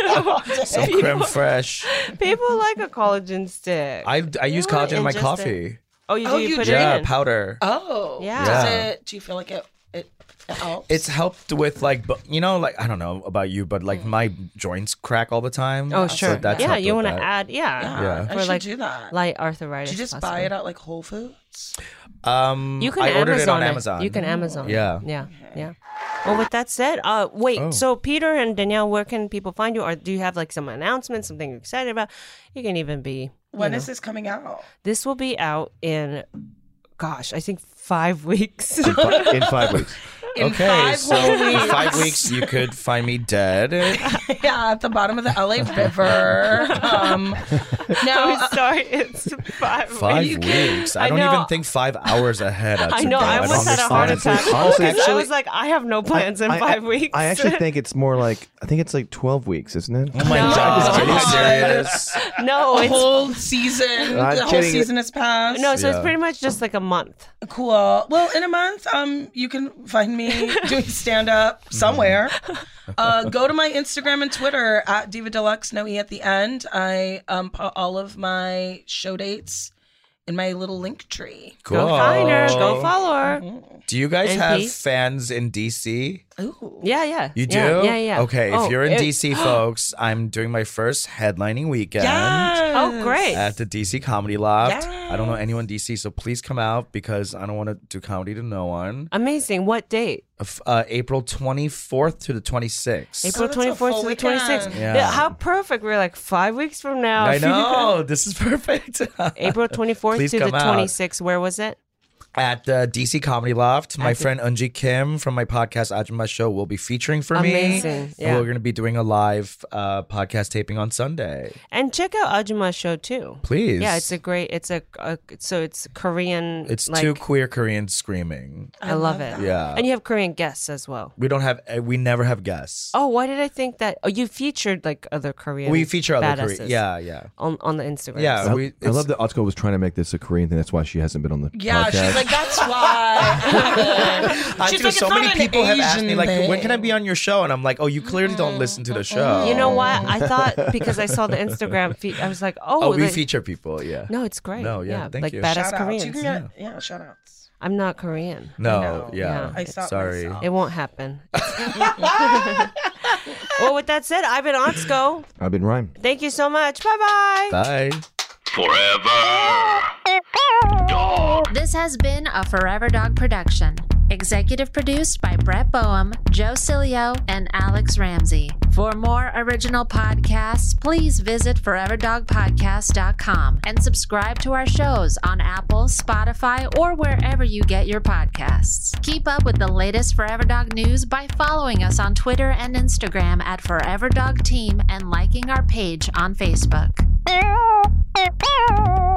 Some creme fraiche. People like a collagen stick. I I use You wanna collagen in my ingest it? coffee. oh, you do? Oh, you you put do? it Yeah, in? powder. Oh. Yeah. Does Yeah. it, do you feel like it, it, it helps? It's helped with like, bu- you know, like I don't know about you, but like my joints crack all the time. Oh, So sure. that's yeah, helped you with want to that. add, yeah. Yeah, Yeah. I For should like do that. light arthritis. Did you just possibly. buy it at like Whole Foods? Um, You can I ordered Amazon it on Amazon. You can Amazon. it. Yeah. Yeah. Yeah. Well, with that said, uh, wait. Oh. So, Peter and Danielle, where can people find you? Or do you have like some announcements, something you're excited about? You can even be. When you is know. this coming out? This will be out in, gosh, I think five weeks. In fi- in five weeks. In Okay, five so whole in weeks. five weeks you could find me dead. Yeah, at the bottom of the L A River. Um, no, I'm sorry, it's five. Five weeks. weeks. I, I don't know. even think five hours ahead. That's I know. a I day. almost don't had a heart understand. attack. Honestly- because I actually- was like, I have no plans in I- five I- weeks. I actually think it's more like I think it's like twelve weeks, isn't it? Oh my No. god, are you God. serious? no, a it's whole season. I'm the whole kidding. season has passed. no. So it's Yeah. pretty much just like a month. Cool. Well, in a month, um, you can find me doing stand up somewhere. Uh, go to my Instagram and Twitter at Diva Deluxe, no E at the end. I um put all of my show dates in my little link tree. Cool. Go find her. Go follow her. Do you guys N P? have fans in D C? Ooh. Yeah, yeah. You do? Yeah, yeah. yeah. Okay, Oh, if you're in it- D C, folks, I'm doing my first headlining weekend. Yes. Oh, great. At the D C Comedy Loft. Yes. I don't know anyone in D C, so please come out because I don't want to do comedy to no one. Amazing. What date? F- Uh, April twenty-fourth to the twenty-sixth. April that's a twenty-fourth full to the twenty-sixth. weekend. Yeah. How perfect. We're like five weeks from now. I know. This is perfect. April twenty-fourth Please to the come out. twenty-sixth. Where was it? At the D C Comedy Loft. My At the- friend Unji Kim from my podcast Ajima Show will be featuring for me. Amazing. And Yeah. we're going to be doing a live uh, podcast taping on Sunday. And check out Ajuma's show too. Please. Yeah, it's a great. It's a, a so it's Korean. It's like, two queer Koreans screaming. I, love it. Yeah. And you have Korean guests as well. We don't have, uh, we never have guests. Oh, why did I think that? Oh, you featured like other Korean. we feature other badasses Korean. Yeah, yeah. On on the Instagram. Yeah. I, we, I love that Otsko was trying to make this a Korean thing. That's why she hasn't been on the Yeah, podcast. she's like, that's why. I She's do. like, So it's many not an people have asked me, Asian like, thing. when can I be on your show? And I'm like, oh, you clearly don't listen to the show. You know what? I thought because I saw the Instagram feed, I was like, oh, Oh, we like- feature people. Yeah. No, it's great. No, yeah, thank like you. badass Shout outs. Koreans. You can get, yeah, shout outs. I'm not Korean. No. know. Yeah. Yeah. I stopped Sorry. myself. It won't happen. Well, with that said, I've been Otsko. I've been Rhyme. Thank you so much. Bye-bye. Bye. Forever. Dog. This has been a Forever Dog production. Executive produced by Brett Boehm, Joe Cilio, and Alex Ramsey. For more original podcasts, please visit forever dog podcast dot com and subscribe to our shows on Apple, Spotify, or wherever you get your podcasts. Keep up with the latest Forever Dog news by following us on Twitter and Instagram at Forever Dog Team and liking our page on Facebook.